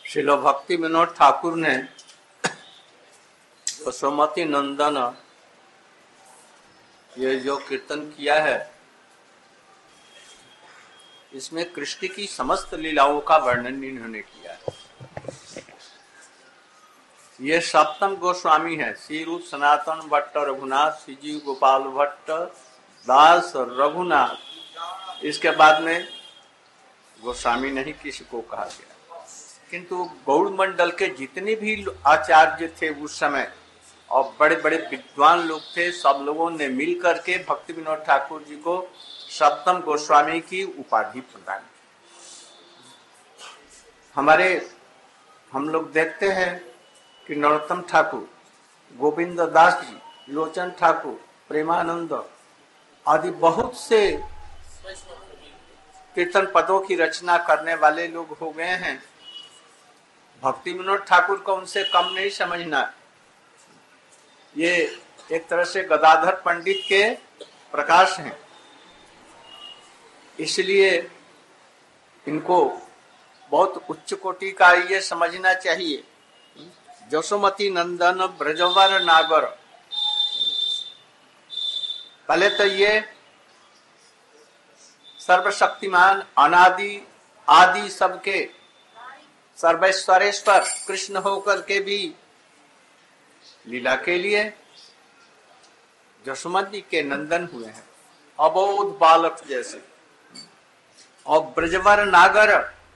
श्रील भक्ति विनोद ठाकुर ने यशोमती नंदन ये जो कीर्तन किया है, इसमें कृष्ण की समस्त लीलाओं का वर्णन इन्होंने किया है। ये सप्तम गोस्वामी है, श्री रूप सनातन भट्ट रघुनाथ, श्री जीव गोपाल भट्ट दास रघुनाथ। इसके बाद में गोस्वामी नहीं किसी को कहा गया, किंतु गौड़ मंडल के जितने भी आचार्य थे उस समय और बड़े बड़े विद्वान लोग थे, सब लोगों ने मिल करके भक्ति विनोद ठाकुर जी को सप्तम गोस्वामी की उपाधि प्रदान की। हम लोग देखते हैं कि नरोत्तम ठाकुर, गोविंद दास जी, लोचन ठाकुर, प्रेमानंद आदि बहुत से कीर्तन पदों की रचना करने वाले लोग हो गए हैं। भक्ति विनोद ठाकुर को उनसे कम नहीं समझना। ये एक तरह से गदाधर पंडित के प्रकाश हैं, इसलिए इनको बहुत उच्च कोटि का ये समझना चाहिए। यशोमती नंदन ब्रजवर नागर, पहले तो ये सर्वशक्तिमान अनादि आदि सबके सर्वेश्वरेश्वर कृष्ण होकर के भी लीला के लिए यशोमती के नंदन हुए हैं, अबोध बालक जैसे। और ब्रजवर नागर,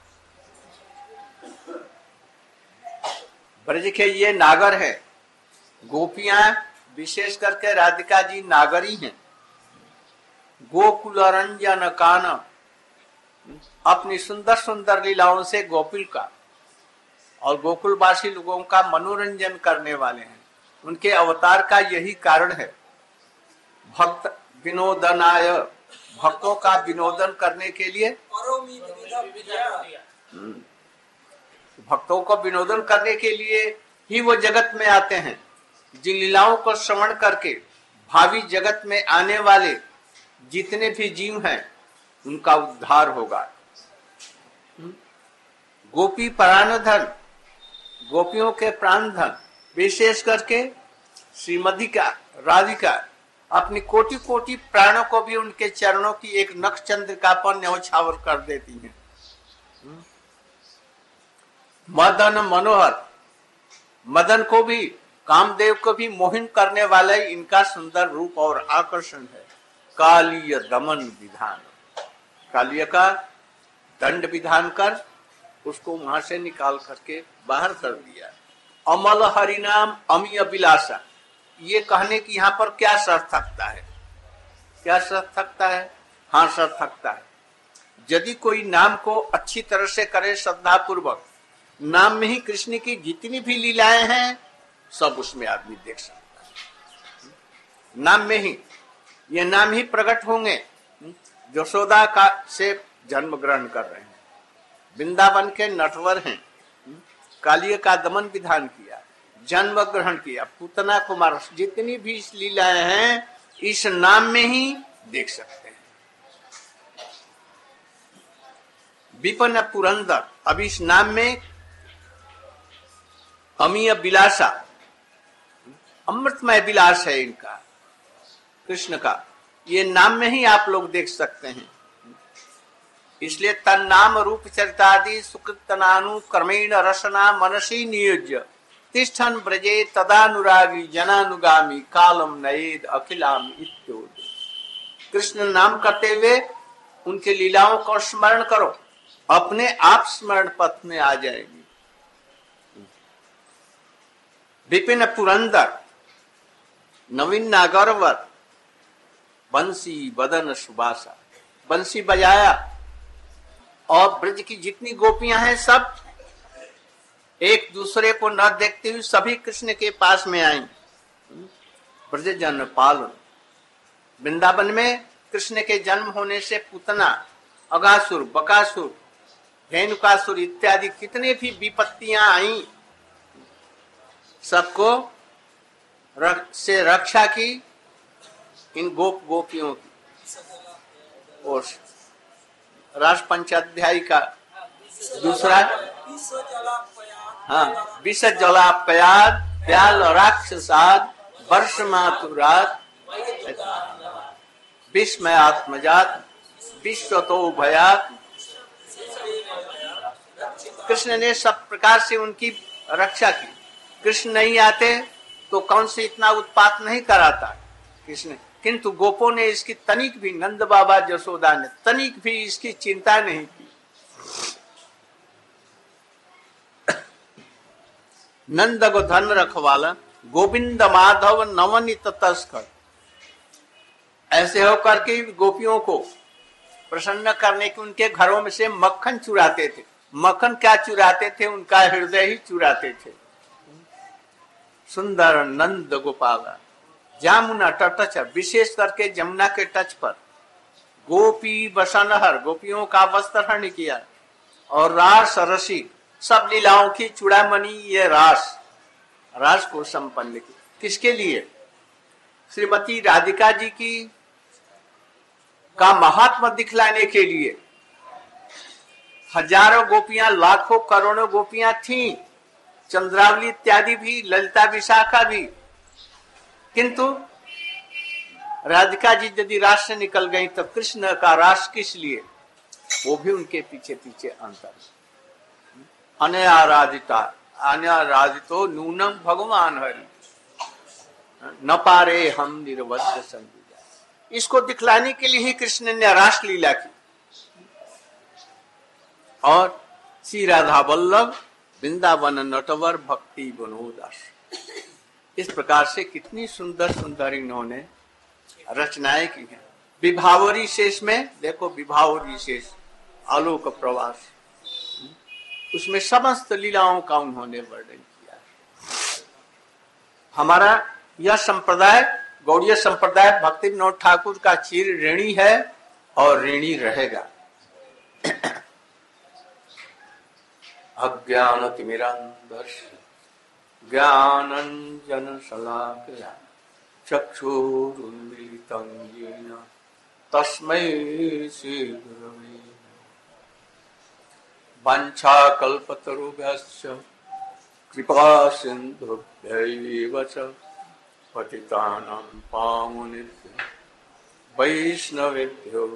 ब्रज के ये नागर है। गोपियां विशेष करके राधिका जी नागरी हैं। गोकुल रंजन कान, अपनी सुंदर सुंदर लीलाओं से गोकुल का और गोकुलवासी लोगों का मनोरंजन करने वाले हैं। उनके अवतार का यही कारण है। भक्त विनोदनाय, भक्तों का विनोदन करने के लिए, भक्तों को विनोदन करने के लिए ही वो जगत में आते हैं। जिन लीलाओं को श्रवण करके भावी जगत में आने वाले जितने भी जीव हैं उनका उद्धार होगा। गोपी प्राण धन, गोपियों के प्राण धन, विशेष करके श्रीमती का राधिका अपनी कोटि कोटि प्राणों को भी उनके चरणों की एक नक्श चंद्रिका पर न्यौछावर कर देती हैं। मदन मनोहर, मदन को भी, कामदेव को भी मोहित करने वाला इनका सुंदर रूप और आकर्षण है। कालिय दमन विधान, कालिय का दंड विधान कर उसको वहां से निकाल करके बाहर कर दिया। अमल हरिनाम अमीय विलासा, ये कहने की यहाँ पर क्या सार्थकता है? क्या सार्थकता है? हाँ, सार्थकता है। यदि कोई नाम को अच्छी तरह से करे श्रद्धा पूर्वक, नाम में ही कृष्ण की जितनी भी लीलाएं हैं सब उसमें आदमी देख सकता है। नाम में ही, ये नाम ही प्रकट होंगे। यशोदा का से जन्म ग्रहण कर रहे हैं, वृंदावन के नटवर हैं, कालिय का दमन विधान किया, जन्म ग्रहण किया, पूतना कुमार, जितनी भी लीलाएं हैं इस नाम में ही देख सकते हैं। विपिन पुरंदर, अब इस नाम में अमीय विलासा, अमृतमय विलास है इनका, कृष्ण का, ये नाम में ही आप लोग देख सकते हैं। इसलिए तन नाम रूप चरितादि सुकृतनानु क्रमेण रसना मनसी नियोज्य तिष्ठन ब्रजे तदानुरागी जनानुगामी कालम नयेद अखिलाम इत्योद। कृष्ण नाम करते हुए उनके लीलाओं को स्मरण करो, अपने आप स्मरण पथ में आ जाएगी। विपिन पुरंदर, नवीन नागरवर, बंसी बदन सुबासा, बंसी बजाया और ब्रज की जितनी गोपियां हैं सब एक दूसरे को न देखते हुए सभी कृष्ण के पास में आई। ब्रज जन पालन, वृंदावन में कृष्ण के जन्म होने से पूतना, अगासुर, बकासुर, धेनुकासुर इत्यादि कितने भी विपत्तियां आई, सबको से रक्षा की इन गोपियों की। और रास पंचाध्यायी का दूसरा हाँ, विष जलापयाद व्याल राक्षसाद वर्ष मातुरात विस्मय आत्मजात विश्वतो भयात। कृष्ण ने सब प्रकार से उनकी रक्षा की। कृष्ण नहीं आते तो कौन से इतना उत्पात नहीं कराता कृष्ण, किंतु गोपों ने इसकी तनिक भी, नंद बाबा जसोदा ने तनिक भी इसकी चिंता नहीं की। नंद गो धन रखवाला गोविंद माधव नवनीत तस्कर, ऐसे होकर के गोपियों को प्रसन्न करने के उनके घरों में से मक्खन चुराते थे। मक्खन क्या चुराते थे? उनका हृदय ही चुराते थे। सुंदर नंद गोपाला जामुना तट, विशेष करके जमुना के तट पर गोपी बसनहर, गोपियों का वस्त्रहरण किया। और रास रसिक, सब लीलाओं की चूड़ामणि ये रास को संपन्न की। किसके लिए? श्रीमती राधिका जी की का महात्मा दिखलाने के लिए। हजारों गोपियां, लाखों करोड़ों गोपियां थीं, चंद्रावली इत्यादि भी, ललिता विशाखा भी, किंतु राधिका जी यदि रास से निकल गई तो कृष्ण का रास किस लिए? वो भी उनके पीछे पीछे अंतर। अनाराधितो नूनम भगवान हरि न पारे हम निर्वध्य संगीता। इसको दिखलाने के लिए ही कृष्ण ने रास लीला की। और श्री राधा वल्लभ वृंदावन नटवर भक्ति बनोदास, इस प्रकार से कितनी सुंदर सुंदर इन्होंने रचनाएं की हैं। विभावरी शेष में देखो, विभावरी शेष आलोक प्रवास, उसमें समस्त लीलाओं का उन्होंने वर्णन किया। हमारा यह संप्रदाय गौड़ीय संप्रदाय भक्ति विनोद ठाकुर का चिर ऋणी है और ऋणी रहेगा। अज्ञानतिमिरान्धस्य ज्ञानाञ्जन शलाकया चक्षुरुन्मीलितं येन तस्मै श्रीगुरवे नमः। वाञ्छाकल्पतरुभ्यश्च कृपा सिन्धुभ्यैव च पतितानां पावनेभ्यो वैष्णवेभ्यो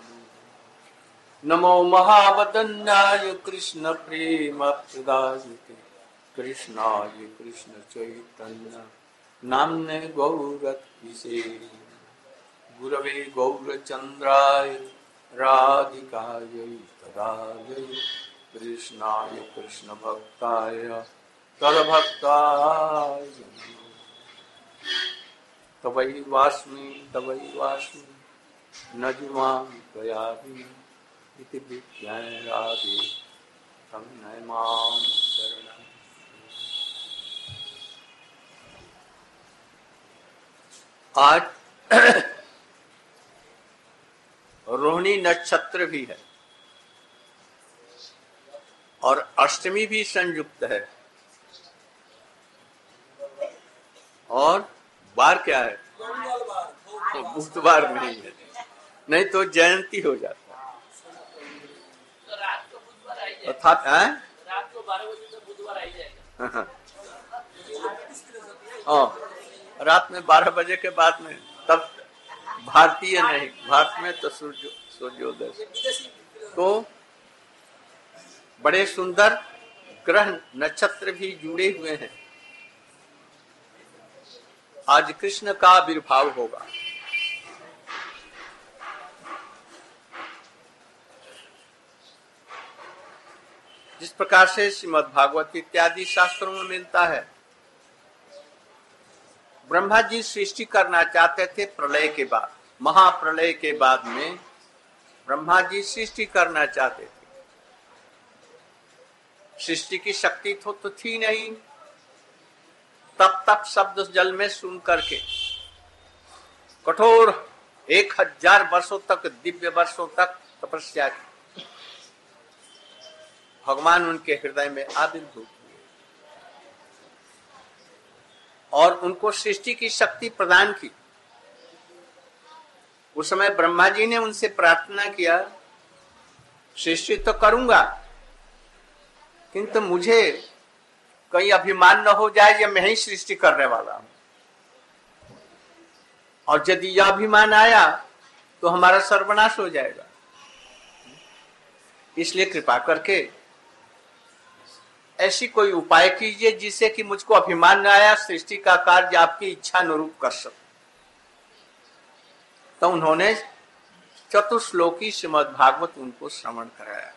नमो महावदन्याय कृष्ण प्रेम प्रदायते कृष्णाय कृष्ण चैतन्य नाम्ने गौरत्विषे गुरवे गौरचन्द्राय राधिकायै तदायै कृष्णाय कृष्ण भक्ताय तद्भक्ताय तवैवास्मि न जुमां त्वयापि इति विज्ञाय राधे तं नमां शरणं। आज रोहिणी नक्षत्र भी है और अष्टमी भी संयुक्त है। और बार क्या है? तो बुधवार नहीं है, नहीं तो जयंती हो जाता है। अर्थात रात को 12 बजे तक बुधवार आ जाएगा। रात में 12 बजे के बाद में, तब भारतीय नहीं, भारत में तो सूर्योदय। तो बड़े सुंदर ग्रह नक्षत्र भी जुड़े हुए हैं। आज कृष्ण का आविर्भाव होगा। जिस प्रकार से श्रीमद् भागवत इत्यादि शास्त्रों में मिलता है, ब्रह्मा जी सृष्टि करना चाहते थे प्रलय के बाद, महाप्रलय के बाद में ब्रह्मा जी सृष्टि करना चाहते थे। सृष्टि की शक्ति तो थी नहीं। तप शब्द जल में सुन करके कठोर 1000 वर्षों तक, दिव्य वर्षों तक तपस्या की। भगवान उनके हृदय में आविर्भूत हुए और उनको सृष्टि की शक्ति प्रदान की। उस समय ब्रह्मा जी ने उनसे प्रार्थना किया, सृष्टि तो करूंगा, किंतु मुझे कहीं अभिमान न हो जाए ये मैं ही सृष्टि करने वाला हूं, और यदि यह अभिमान आया तो हमारा सर्वनाश हो जाएगा। इसलिए कृपा करके ऐसी कोई उपाय कीजिए जिससे कि मुझको अभिमान न आया, सृष्टि का कार्य आपकी इच्छा अनुरूप कर सकूं। तो उन्होंने चतुश्लोकी श्रीमद् भागवत उनको श्रवण कराया।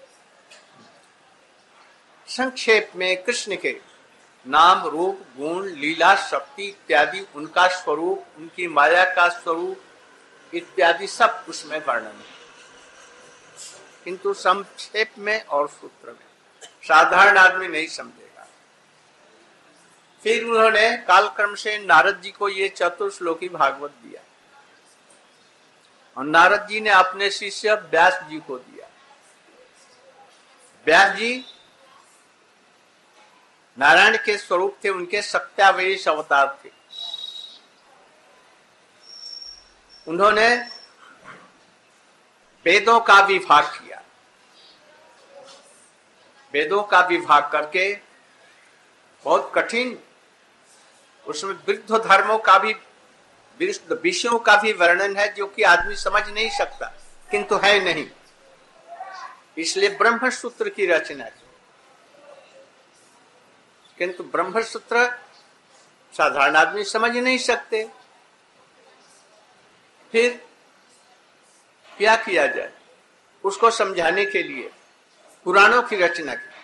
संक्षेप में कृष्ण के नाम, रूप, गुण, लीला, शक्ति इत्यादि, उनका स्वरूप, उनकी माया का स्वरूप इत्यादि सब उसमें वर्णन है, किंतु संक्षेप में और सूत्र में, साधारण आदमी नहीं समझेगा। फिर उन्होंने कालक्रम से नारद जी को ये चतुर्श्लोकी भागवत दिया, और नारद जी ने अपने शिष्य व्यास जी को दिया। व्यास जी नारायण के स्वरूप थे, उनके सत्यावेश अवतार थे। उन्होंने वेदों का विभाग किया, वेदों का विभाग करके बहुत कठिन, उसमें वृद्ध धर्मों का भी, विषयों का भी वर्णन है जो कि आदमी समझ नहीं सकता, किंतु है नहीं, इसलिए ब्रह्मसूत्र की रचना की। किंतु ब्रह्मसूत्र साधारण आदमी समझ नहीं सकते। फिर क्या किया जाए, उसको समझाने के लिए पुराणों की रचना की।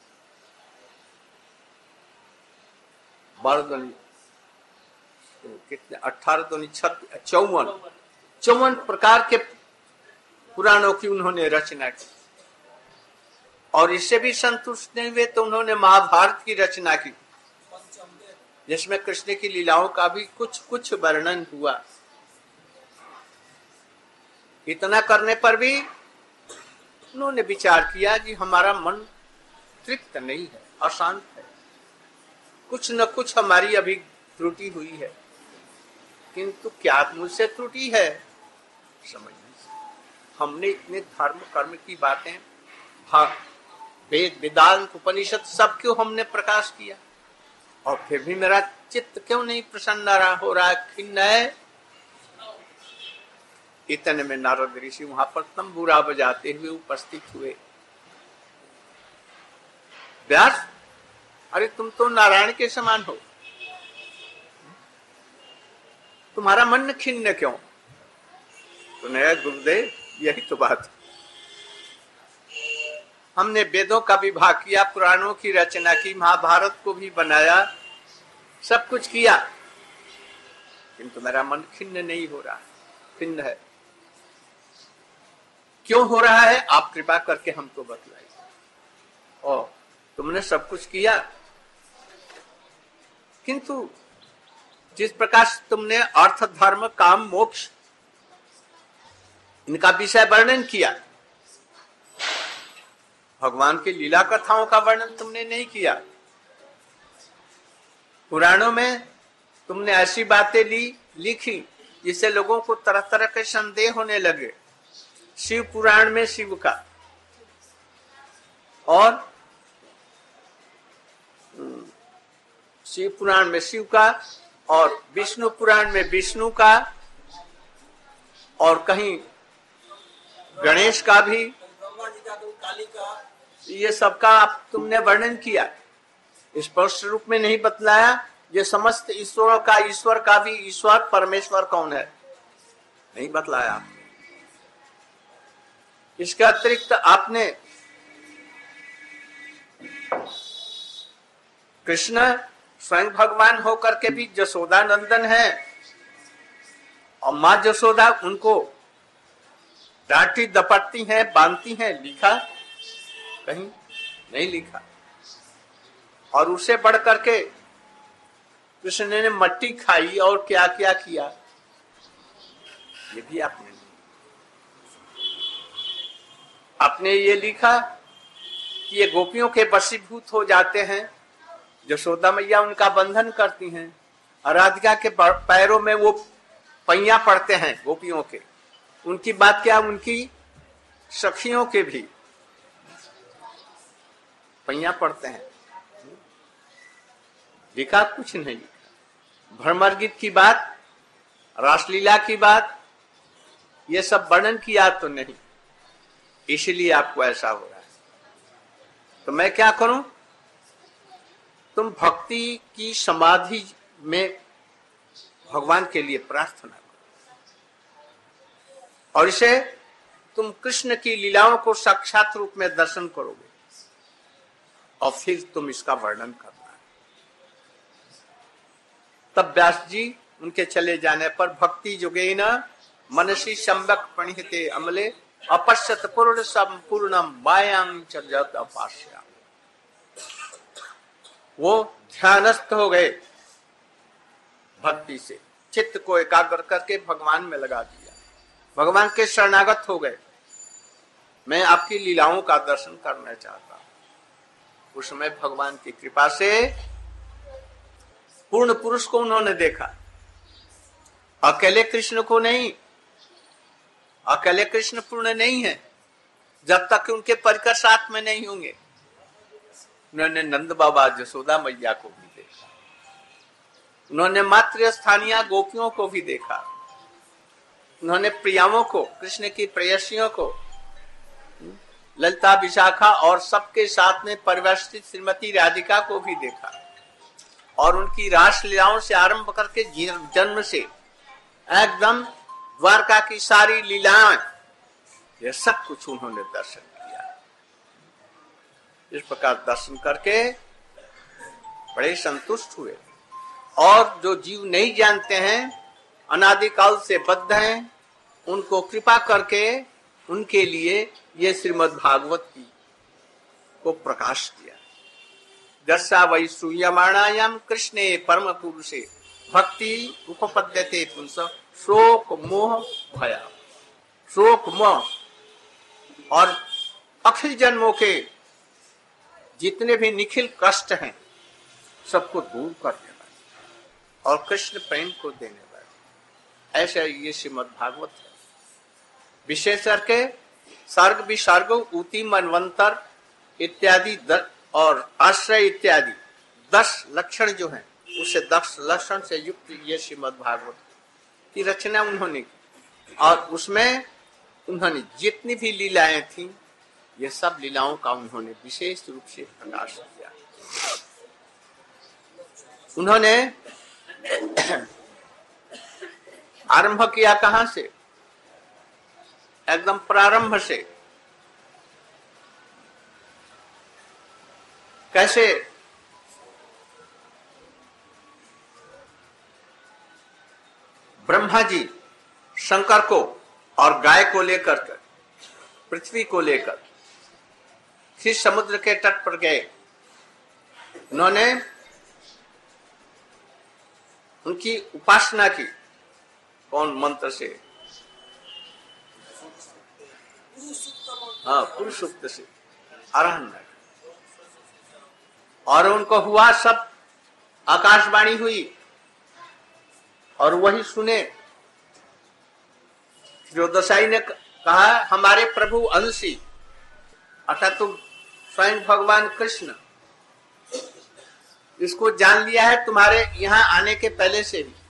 54 प्रकार के पुराणों की उन्होंने रचना की, और इससे भी संतुष्ट नहीं हुए तो उन्होंने महाभारत की रचना की, जिसमें कृष्ण की लीलाओं का भी कुछ कुछ वर्णन हुआ। इतना करने पर भी उन्होंने विचार किया कि हमारा मन तृप्त नहीं है, अशांत है, कुछ न कुछ हमारी अभी त्रुटि हुई है, किंतु क्या मुझसे त्रुटि है समझ नहीं। हमने इतने धर्म कर्म की बातें, वेद वेदांत उपनिषद सब क्यों हमने प्रकाश किया, और फिर भी मेरा चित्त क्यों नहीं प्रसन्न हो रहा, खिन्न है। इतने में नारद ऋषि वहां पर तंबूरा बजाते हुए उपस्थित हुए। व्यास, अरे तुम तो नारायण के समान हो, तुम्हारा मन खिन्न क्यों? तो नया गुरुदेव, यही तो बात, हमने वेदों का विभाग किया, पुराणों की रचना की, महाभारत को भी बनाया, सब कुछ किया, किंतु मेरा मन खिन्न नहीं हो रहा, खिन्न है। क्यों हो रहा है, आप कृपा करके हमको बतलाइए। और तुमने सब कुछ किया, किंतु जिस प्रकार तुमने अर्थ, धर्म, काम, मोक्ष इनका विषय वर्णन किया, भगवान की लीला कथाओं का वर्णन तुमने नहीं किया। पुराणों में तुमने ऐसी बातें लिखी जिससे लोगों को तरह तरह के संदेह होने लगे। शिव पुराण में शिव का, और शिव पुराण में शिव का, और विष्णु पुराण में विष्णु का, और कहीं गणेश का भी, ये सबका आप तुमने वर्णन किया, स्पष्ट रूप में नहीं बतलाया ये समस्त ईश्वरों का, ईश्वर का भी ईश्वर परमेश्वर कौन है, नहीं बतलाया। इसके अतिरिक्त आपने कृष्ण स्वयं भगवान होकर के भी जसोदा नंदन है, और माँ जसोदा उनको डांटी दपटती हैं, बांधती हैं, लिखा कहीं नहीं लिखा। और उसे बढ़ करके कृष्ण ने मट्टी खाई और क्या क्या किया, ये भी आपने ये लिखा कि ये गोपियों के वशीभूत हो जाते हैं, यशोदा मैया उनका बंधन करती हैं, और राधिका के पैरों में वो पैया पड़ते हैं गोपियों के, उनकी बात क्या, उनकी सखियों के भी पैया पड़ते हैं। लिखा कुछ नहीं लिखा। भ्रमर गीत की बात, रासलीला की बात, ये सब वर्णन किया तो नहीं, इसलिए आपको ऐसा हो रहा है। तो मैं क्या करूं? तुम भक्ति की समाधि में भगवान के लिए प्रार्थना करो और इसे तुम कृष्ण की लीलाओं को साक्षात रूप में दर्शन करोगे और फिर तुम इसका वर्णन करना। तब व्यास जी उनके चले जाने पर भक्ति जोगेन मनसी सम्यक प्रणीते अमले अपश्यत पूर्ण संपूर्णम मायां च जगत अपास्या। वो ध्यानस्थ हो गए, भक्ति से चित्त को एकाग्र करके भगवान में लगा दिया, भगवान के शरणागत हो गए। मैं आपकी लीलाओं का दर्शन करना चाहता हूं। उस समय भगवान की कृपा से पूर्ण पुरुष को उन्होंने देखा, अकेले कृष्ण को नहीं। अकेले कृष्ण पूर्ण नहीं है जब तक उनके परिकर साथ में नहीं होंगे। उन्होंने नंद बाबा यशोदा मैया को भी देखा, उन्होंने मातृ स्थानीय गोपियों को भी देखा, उन्होंने प्रियाओं को, कृष्ण की प्रेयसियों को, ललिता विशाखा और सबके साथ में परिवेष्टित श्रीमती राधिका को भी देखा और उनकी रास लीलाओं से आरंभ करके जन्म से एकदम द्वारका की सारी लीलाएं, ये सब कुछ उन्होंने दर्शन किया। इस प्रकार दर्शन करके बड़े संतुष्ट हुए। और जो जीव नहीं जानते हैं, अनादिकाल से बद्ध हैं, उनको कृपा करके उनके लिए ये श्रीमद् भागवत की को प्रकाश दिया। दर्शा वै श्रूयमाणायाम कृष्णे परम पुरुषे भक्ति उपपद्यते पुंस शोक मोह भया। शोक मोह और अखिल जन्मों के जितने भी निखिल कष्ट हैं सबको दूर करने वाले और कृष्ण प्रेम को देने वाले, ऐसा ये श्रीमद् भागवत है। विशेष करके सर्ग विसर्ग ऊती मनवंतर इत्यादि और आश्रय इत्यादि 10 लक्षण जो हैं, उससे 10 लक्षण से युक्त ये श्रीमद् भागवत की रचना उन्होंने की और उसमें उन्होंने जितनी भी लीलाएं थी, ये सब लीलाओं का उन्होंने विशेष रूप से प्रकाश किया। उन्होंने आरंभ किया कहां से? एकदम प्रारंभ से। कैसे? ब्रह्मा जी शंकर को और गाय को लेकर कर, पृथ्वी को लेकर फिर समुद्र के तट पर गए। उन्होंने उनकी उपासना की। कौन मंत्र से? हाँ, पुरुष सूक्त से आराधना। और उनको हुआ सब, आकाशवाणी हुई और वही सुने। दसाई ने कहा, हमारे प्रभु अंशी अर्थात तुम स्वयं भगवान कृष्ण, इसको जान लिया है तुम्हारे यहाँ आने के पहले से भी।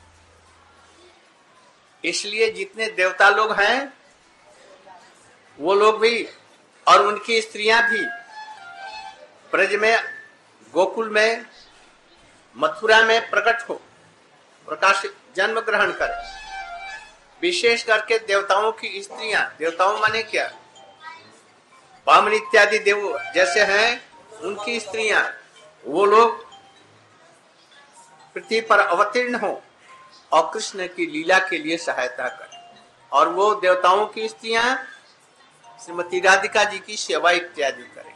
इसलिए जितने देवता लोग हैं वो लोग भी और उनकी स्त्रियां भी ब्रज में, गोकुल में, मथुरा में प्रकट हो, प्रकाश जन्म ग्रहण करें। विशेष करके देवताओं की स्त्रियां, देवताओं माने क्या? वामन इत्यादि देव जैसे हैं, उनकी स्त्रियां, वो लोग पृथ्वी पर अवतीर्ण हो और कृष्ण की लीला के लिए सहायता करें। और वो देवताओं की स्त्रियां श्रीमती राधिका जी की सेवा इत्यादि करें।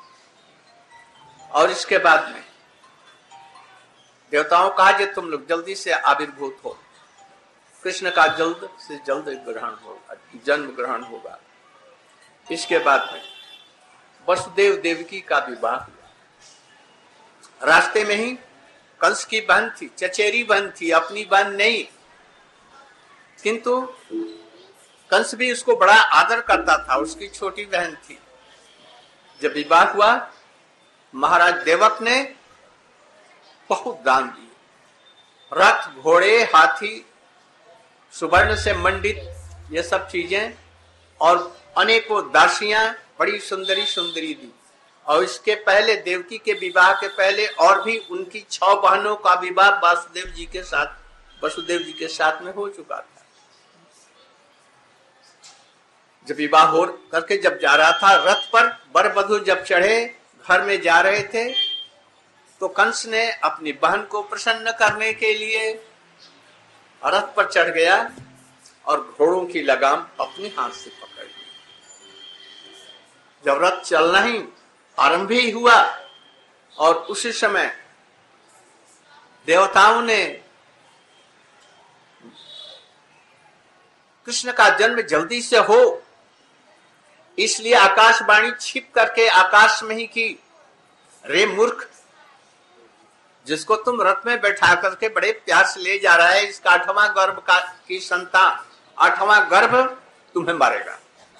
और इसके बाद में देवताओं कहा, जो तुम लोग जल्दी से आविर्भूत हो, कृष्ण का जल्द से जल्द ग्रहण होगा, जन्म ग्रहण होगा। इसके बाद में वसुदेव देवकी का विवाह हुआ। रास्ते में ही कंस की बहन थी, चचेरी बहन थी, अपनी बहन नहीं, किंतु कंस भी उसको बड़ा आदर करता था, उसकी छोटी बहन थी। जब विवाह हुआ, महाराज देवक ने बहुत दान दिए। रथ, घोड़े, हाथी, सुवर्ण से मंडित ये सब चीजें, और अनेकों दासियां बड़ी सुंदरी सुंदरी दी। और इसके पहले, देवकी के विवाह के पहले, और भी उनकी 6 बहनों का विवाह वसुदेव जी के साथ में हो चुका था। जब विवाह हो करके जब जा रहा था रथ पर, वर वधू जब चढ़े, घर में जा रहे थे, तो कंस ने अपनी बहन को प्रसन्न करने के लिए रथ पर चढ़ गया और घोड़ों की लगाम अपने हाथ से पकड़ ली। जब रथ चलना ही आरंभ ही हुआ, और उसी समय देवताओं ने कृष्ण का जन्म जल्दी से हो, इसलिए आकाशवाणी छिप करके आकाश में ही की, रे मूर्ख, जिसको तुम रथ में बैठा करके बड़े प्यार से ले जा रहा है, इसका 8वां गर्भ की संतान, 8वां गर्भ तुम्हें मारेगा।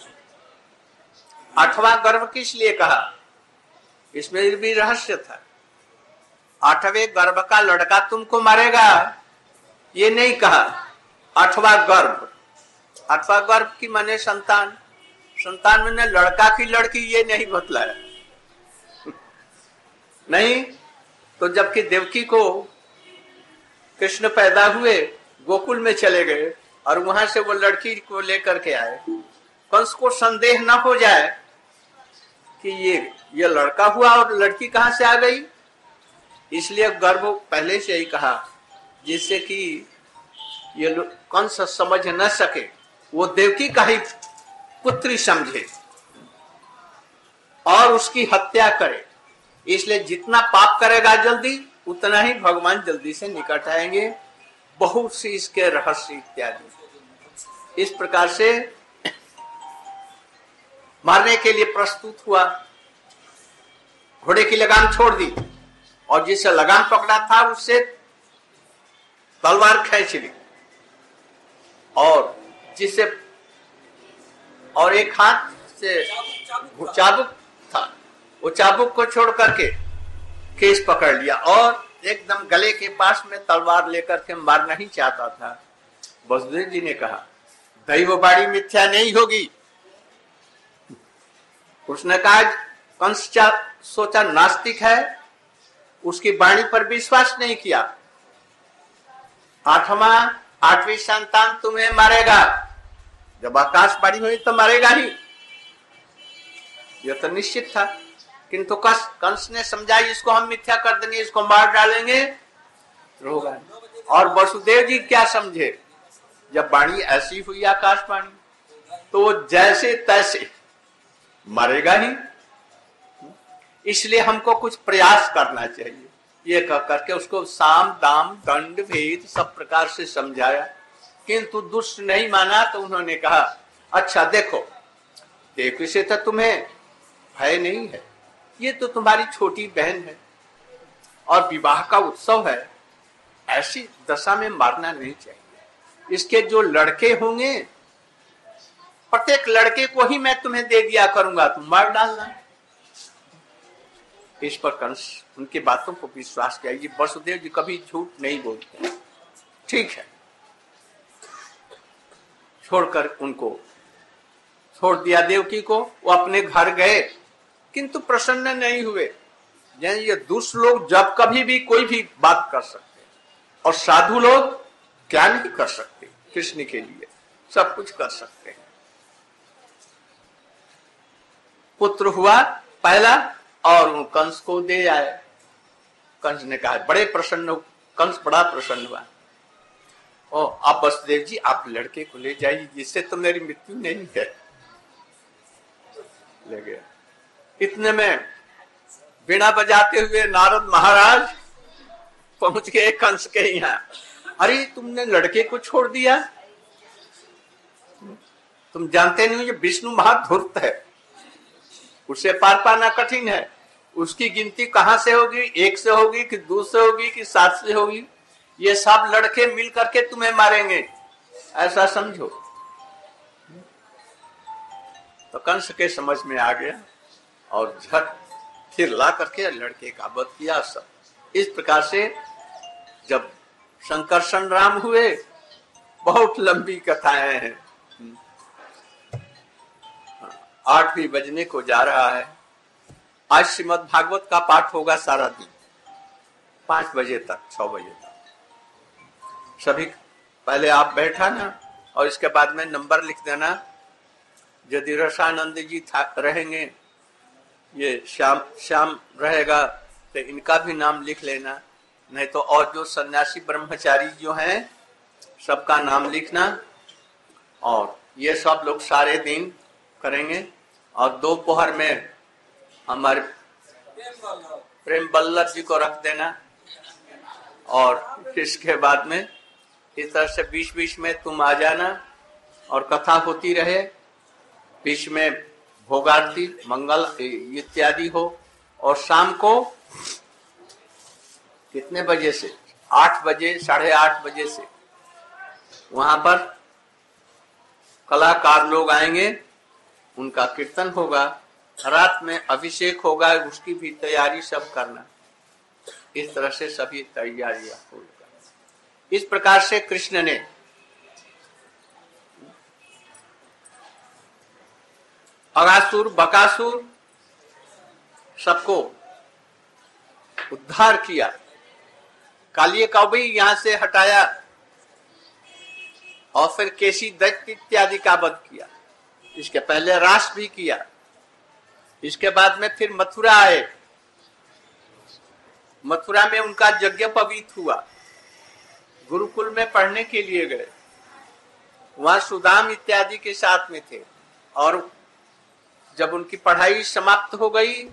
8वां गर्भ किस लिए कहा, इसमें भी रहस्य था। 8वें गर्भ का लड़का तुमको मारेगा, ये नहीं कहा। 8वां गर्भ, 8वां गर्भ की माने संतान, संतान में लड़का की लड़की, ये नहीं बतलाया। नहीं तो जबकि देवकी को कृष्ण पैदा हुए, गोकुल में चले गए और वहां से वो लड़की को लेकर के आए, कंस को संदेह ना हो जाए कि ये लड़का हुआ और लड़की कहां से आ गई, इसलिए गर्भ पहले से ही कहा, जिससे कि ये कंस समझ न सके, वो देवकी का ही पुत्री समझे और उसकी हत्या करे। इसलिए जितना पाप करेगा जल्दी, उतना ही भगवान जल्दी से निकट आएंगे। बहुत सी इसके रहस्य इत्यादि। इस प्रकार से मारने के लिए प्रस्तुत हुआ, घोड़े की लगाम छोड़ दी और जिसे लगाम पकड़ा था उससे तलवार खींच ली, और जिसे और एक हाथ से चाबुक था, वो चाबुक को छोड़ करके केस पकड़ लिया और एकदम गले के पास में तलवार लेकर के मारना ही चाहता था। वसुदेव जी ने कहा, दैववाणी मिथ्या नहीं होगी। उसने कहा, कंस सोचा नास्तिक है, उसकी वाणी पर विश्वास नहीं किया। 8वीं संतान तुम्हें मारेगा, जब आकाशवाणी हुई तो मारेगा ही, यह तो निश्चित था। किंतु कंस ने समझा इसको हम मिथ्या कर देंगे, इसको मार डालेंगे, होगा। और वसुदेव जी क्या समझे, जब वाणी ऐसी हुई आकाशवाणी, तो जैसे तैसे मरेगा ही। इसलिए हमको कुछ प्रयास करना चाहिए, ये कह करके उसको साम दाम दंड भेद सब प्रकार से समझाया, किंतु दुष्ट नहीं माना। तो उन्होंने कहा, अच्छा देखो, देखो इसे तो तुम्हें भय नहीं है, ये तो तुम्हारी छोटी बहन है और विवाह का उत्सव है, ऐसी दशा में मारना नहीं चाहिए। इसके जो लड़के होंगे, प्रत्येक लड़के को ही मैं तुम्हें दे दिया करूंगा, तुम मार डालना। इस पर कंस उनकी बातों को विश्वास किया। ये वसुदेव जी कभी झूठ नहीं बोलते। ठीक है, छोड़कर उनको छोड़ दिया देवकी को, वो अपने घर गए, किंतु प्रसन्न नहीं हुए। ये दुष्ट लोग जब कभी भी कोई भी बात कर सकते हैं, और साधु लोग क्या नहीं कर सकते, कृष्ण के लिए सब कुछ कर सकते हैं। पुत्र हुआ पहला और कंस को दे आए। कंस ने कहा, बड़े प्रसन्न, कंस बड़ा प्रसन्न हुआ। ओ आप वसुदेव जी, आप लड़के को ले जाइए, जिससे तो मेरी मृत्यु नहीं है। ले गया। इतने में बिना बजाते हुए नारद महाराज पहुंच गए कंस के यहाँ। अरे तुमने लड़के को छोड़ दिया, तुम जानते नहीं, ये विष्णु महाधूर्त है, उसे पार पाना कठिन है। उसकी गिनती कहां से होगी, 1 से होगी कि 2 से होगी कि 7 से होगी, ये सब लड़के मिल करके तुम्हें मारेंगे, ऐसा समझो। तो कंस के समझ में आ गया और झट फिर ला करके लड़के का वध किया। सब इस प्रकार से जब संकर्षण राम हुए, बहुत लंबी कथाएं हैं। 8 भी बजने को जा रहा है। आज श्रीमद् भागवत का पाठ होगा सारा दिन, 5 बजे तक, 6 बजे तक। सभी पहले आप बैठा ना, और इसके बाद में नंबर लिख देना। यदि रसानंद जी रहेंगे, ये श्याम रहेगा, तो इनका भी नाम लिख लेना। नहीं तो और जो सन्यासी ब्रह्मचारी जो हैं, सबका नाम लिखना। और ये सब लोग सारे दिन करेंगे। और दोपहर में हमारे प्रेम बल्लभ जी को रख देना। और इसके बाद में इस तरह से बीच में तुम आ जाना और कथा होती रहे। बीच में भोगारती, मंगल इत्यादि हो। और शाम को कितने बजे से? 8 बजे, 8:30 बजे से वहां पर कलाकार लोग आएंगे, उनका कीर्तन होगा। रात में अभिषेक होगा, उसकी भी तैयारी सब करना। इस तरह से सभी तैयारियां होगा। इस प्रकार से कृष्ण ने अगासुर, बकासुर सबको उद्धार किया। कालिए का भी यहां से हटाया और फिर केसी दैत्य इत्यादि का वध किया। इसके पहले रास भी किया। इसके बाद में फिर मथुरा आए। मथुरा में उनका यज्ञ पवित्र हुआ। गुरुकुल में पढ़ने के लिए गए। वहां सुदाम इत्यादि के साथ में थे। और जब उनकी पढ़ाई समाप्त हो गई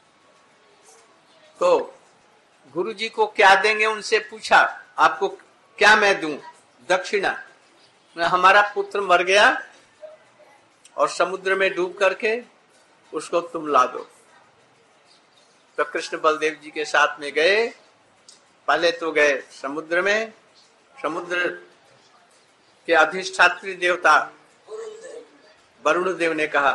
तो गुरु जी को क्या देंगे, उनसे पूछा, आपको क्या मैं दूं दक्षिणा? हमारा पुत्र मर गया और समुद्र में डूब करके उसको तुम ला दो। तो कृष्ण बलदेव जी के साथ में गए। पहले तो गए समुद्र में। समुद्र के अधिष्ठात्री देवता वरुण देव ने कहा,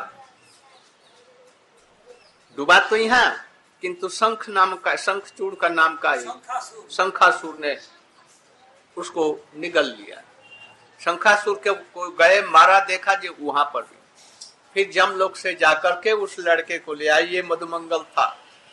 डूबा तो यहाँ, किंतु शंखचूड़ का नाम का शंखासुर ने उसको निगल लिया। शंखासुर के को गए, मारा, देखा जो वहां पर भी। फिर जमलोक से जाकर के उस लड़के को ले आई। ये मधुमंगल था।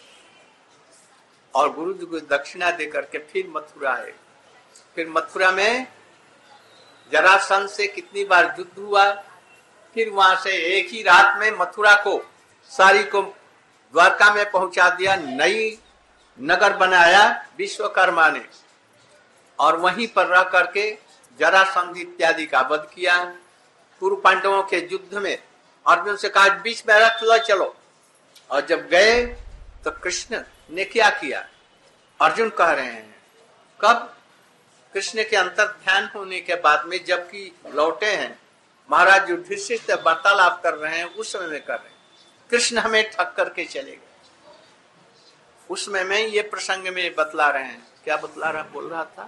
और गुरु जी को दक्षिणा देकर के फिर मथुरा आए। फिर मथुरा में जरासंध से कितनी बार युद्ध हुआ। फिर वहां से एक ही रात में मथुरा को सारी को द्वारका में पहुंचा दिया। नई नगर बनाया विश्वकर्मा ने। और वहीं पर रह करके जरासंध इत्यादि का वध किया। पूर्व पांडवों के युद्ध में अर्जुन से कहा, बीच में रथ लो चलो। और जब गए तो कृष्ण ने क्या किया? अर्जुन कह रहे हैं, कब? कृष्ण के अंतर ध्यान होने के बाद में जबकि लौटे हैं, महाराज युधिष्ठिर से वार्तालाप कर रहे हैं, उस समय में कर रहे हैं। कृष्ण हमें ठग करके चले गए। उस समय में ये प्रसंग में बतला रहे हैं। क्या बतला रहा, बोल रहा था?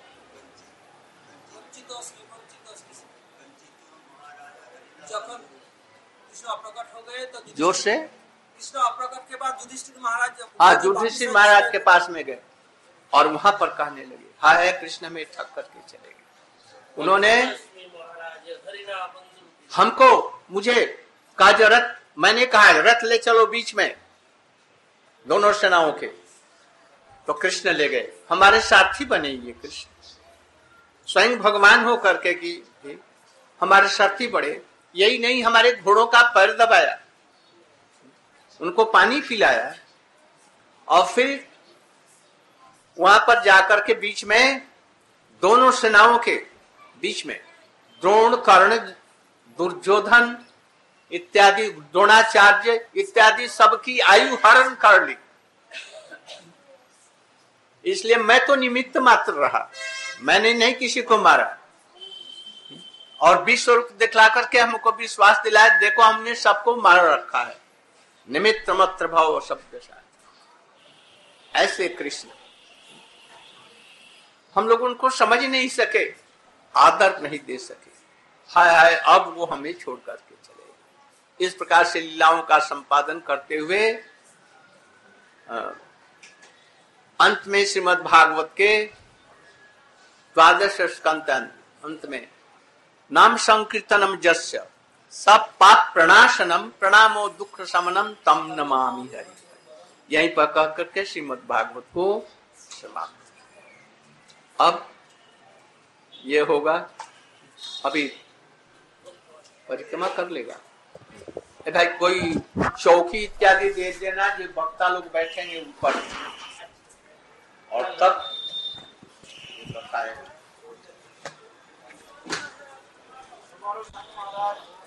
जोर से। कृष्ण अप्रकट के बाद युधिष्ठिर महाराज, हाँ, युधिष्ठिर महाराज के पास में गए और वहां पर कहने लगे, हाय कृष्ण में ठग करके चले गए। उन्होंने हमको, मुझे कहा जो रथ, मैंने कहा रथ ले चलो बीच में दोनों सेनाओं के। तो कृष्ण ले गए। हमारे साथी बने ये कृष्ण, स्वयं भगवान हो करके की हमारे साथी बड़े। यही नहीं, हमारे घोड़ों का पैर दबाया, उनको पानी पिलाया। और फिर वहां पर जाकर के बीच में दोनों सेनाओं के बीच में द्रोण, कर्ण, दुर्योधन इत्यादि, द्रोणाचार्य इत्यादि सबकी आयु हरण कर ली। इसलिए मैं तो निमित्त मात्र रहा, मैंने नहीं किसी को मारा। और विश्व रूप दिखला करके हमको विश्वास दिलाया, देखो हमने सबको मार रखा है, निमित्त मात्र भाव सबके साथ। ऐसे कृष्ण हम लोग उनको समझ नहीं सके, आदर नहीं दे सके। हाय हाय, अब वो हमें छोड़ करके चले। इस प्रकार से लीलाओं का संपादन करते हुए अंत में श्रीमद् भागवत के 12 स्कंद अंत में नाम संकीर्तनम जस्य सब पाप प्रणाशनम प्रणामो दुख शमनम तम नमामि हरि। यहीं पर कह करके श्रीमद् भागवत को समाप्त। अब ये होगा, अभी परिक्रमा कर लेगा भाई, कोई चौकी इत्यादि दे देना जो वक्ता लोग बैठेंगे ऊपर, और तब बताएगा।